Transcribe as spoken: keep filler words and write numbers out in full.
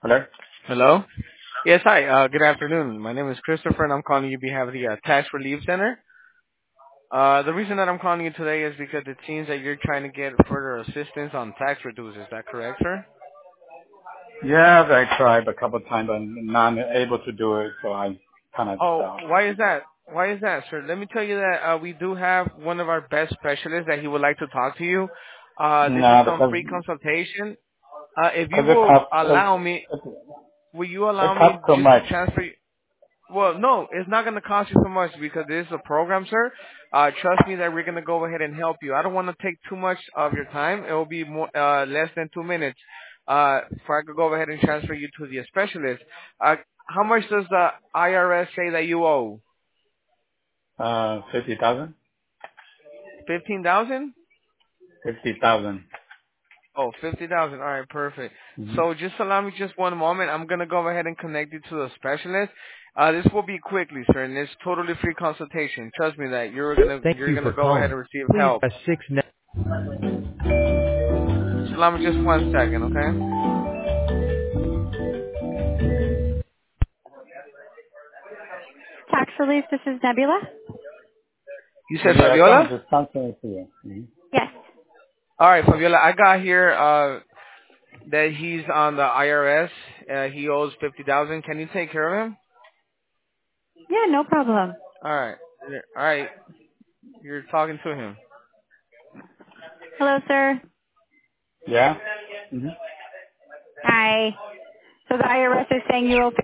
Hello? Hello? Yes, hi. Uh, good afternoon. My name is Christopher, and I'm calling you on behalf of the uh, Tax Relief Center. Uh, the reason that I'm calling you today is because it seems that you're trying to get further assistance on tax reduce. Is that correct, sir? Yeah, I tried a couple of times, but not able to do it, so I kind of Oh, stopped. why is that? Why is that, sir? Let me tell you that uh, we do have one of our best specialists that he would like to talk to you. Uh, this is No, some because free consultation. Uh, if you because it will costs it, allow me, it, will you it allow me costs too just to much. transfer? Well, no, it's not going to cost you so much because this is a program, sir. Uh, trust me that we're going to go ahead and help you. I don't want to take too much of your time. It will be more, uh, less than two minutes. Uh, for I could go ahead and transfer you to the specialist. Uh, how much does the I R S say that you owe? Uh, fifty thousand, Fifteen thousand? fifty thousand. Oh, fifty thousand. All right, perfect. Mm-hmm. So just allow me just one moment. I'm gonna go ahead and connect you to the specialist. Uh, this will be quickly, sir, and it's totally free consultation. Trust me that you're gonna Thank you're you gonna for go ahead calling. and receive Please help. press six now. Just allow me just one second, okay? Tax relief, this is Nebula. You said Yeah, someone Fabiola? just transferred to you. Mm-hmm. Yes. All right, Fabiola. I got here uh, that he's on the I R S. Uh, he owes fifty thousand. Can you take care of him? Yeah, no problem. All right. All right. You're talking to him. Hello, sir. Yeah? Mm-hmm. Hi. So the I R S is saying you owe